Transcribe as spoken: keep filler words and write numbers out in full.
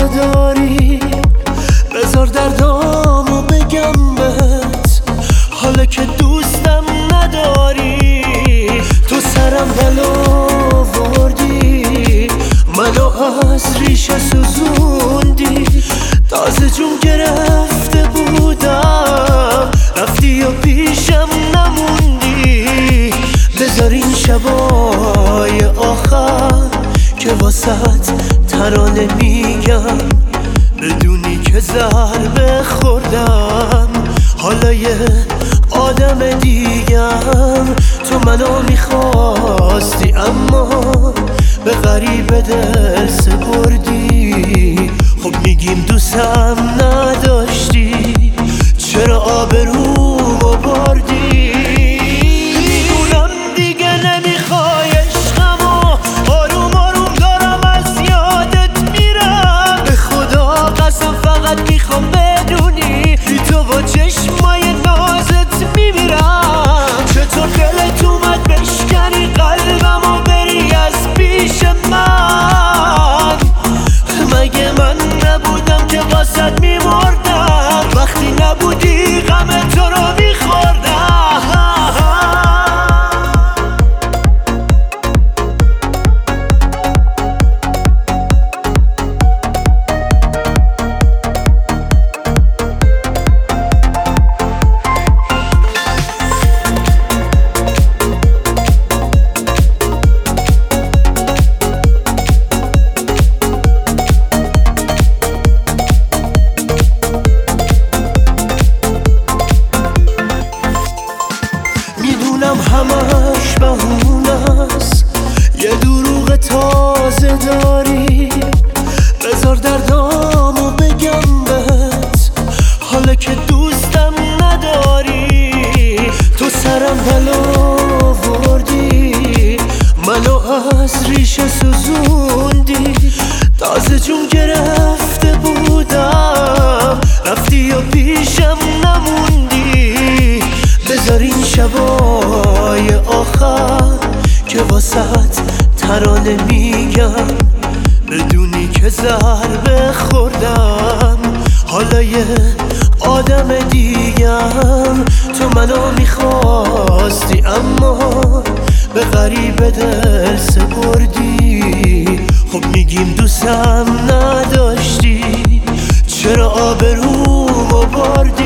داری، بذار دردامو بگم بهت، حالا که دوستم نداری. تو سرم بلا وردی، منو از ریشه سوزوندی، تازه جون گرفته بودم، رفتی و پیشم نموندی. بذار این شبای آخر که واسط ترانه میگم، بدونی که ضربه خوردم، حالا یه آدم دیگم. تو منو میخواستی اما به غریب دل سپردی. خب میگیم دوستم نداشتی، چرا آبرومو بردی؟ میدونم دیگه نمیخوای عشقمو، آروم آروم دارم از یادت میرم. به خدا قسم فقط میخوام بدونی، بی تو با چشمای نازت میمیرم. چطور دلت اومد بشکنی قلبمو بری از پیش من؟ مگه من نبودم که واسد میمردم، وقتی نبودی غم تو رو میخوردم. همش بهونست، یه دروغ تازه داری، بذار دردامو بگم بهت، حالا که دوستم نداری. تو سرم بلا وردی، منو از ریشه سوزوندی، تازه جون گرفته بودم، رفتی و پیشم نموندی. بذار این شبای آخر که واسط ترانه میگم، بدونی که ضربه خوردم، حالا یه آدم دیگم. تو منو میخواستی اما به غریب دل سپردی. خب میگیم دوستم نداشتی، چرا آبرومو بردی؟